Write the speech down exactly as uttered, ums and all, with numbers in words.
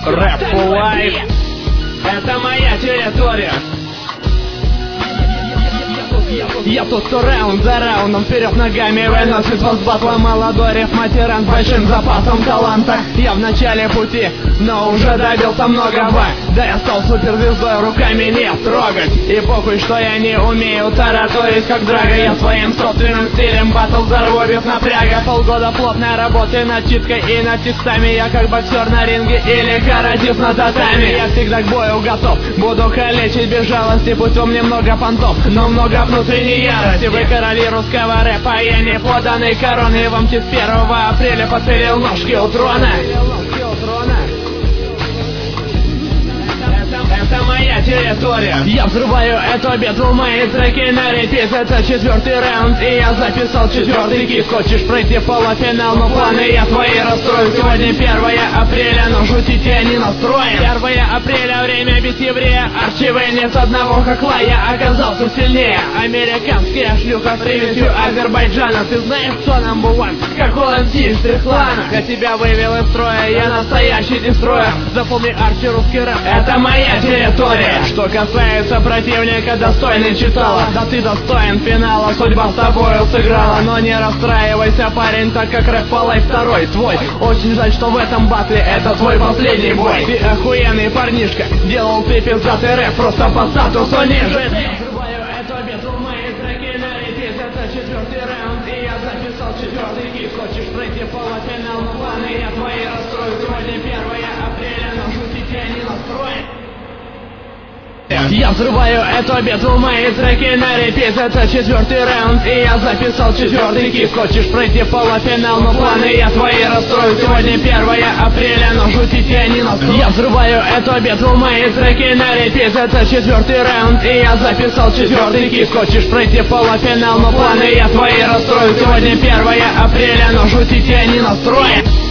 Рэп Лайф. Это моя территория. Я тот, кто раунд за раундом вперед ногами выносит вас батла. Молодой рифматиран с большим запасом таланта. Я в начале пути, но уже добился многого. Да я стал суперзвездой, руками не трогать. И похуй, что я не умею тараторить как Драга. Я своим собственным стилем батл взорву без напряга. Полгода плотной работы над читкой и над текстами. Я как боксер на ринге или каратист на татами. Я всегда к бою готов, буду калечить без жалости. Пусть у меня много понтов, но много внутренней ярости. Вы короли русского рэпа, я не поданный короны. Вам с первого апреля подпилил ножки у трона. Это моя территория. Я взрываю эту битву, мои треки на репит. Это четвертый раунд, и я записал четвертый кит. Хочешь пройти полуфинал, но планы я твои расстрою. Сегодня первое апреля, но шутить я не настроен. первое апреля, время бить еврея. Арчивый нет одного хохла, я оказался сильнее. Американская шлюха с привязью Азербайджана. Ты знаешь, что number one? Как у эм си из Трихлана. Я тебя вывел из строя, я настоящий дестроер. Запомни, Арчи, русский рэп, это моя территория. Что касается противника, достойный читала. Да ты достоин финала, судьба с тобою сыграла. Но не расстраивайся, парень, так как рэп Лайф второй твой. Очень жаль, что в этом батле это твой последний бой. Ты охуенный парнишка, делал ты пиздатый рэп просто по статусу ниже. Четвертый раунд, и я записал четвертый кит. Хочешь пройти полуфинал, но планы я твои расстрою. Сегодня первое апреля, но шутить я не настроен. Я взрываю эту битву, мои треки на репит. Это четвертый раунд, и я записал четвертый кит. Хочешь пройти полуфинал, но планы я твои расстрою. Сегодня первое апреля, но шутить я не настроен. Я взрываю эту битву, мои треки на репит. Это четвертый раунд, и я записал четвертый кит. Хочешь пройти полуфинал, но планы я твои расстрою. Сегодня первое апреля, но шутить я не настроен.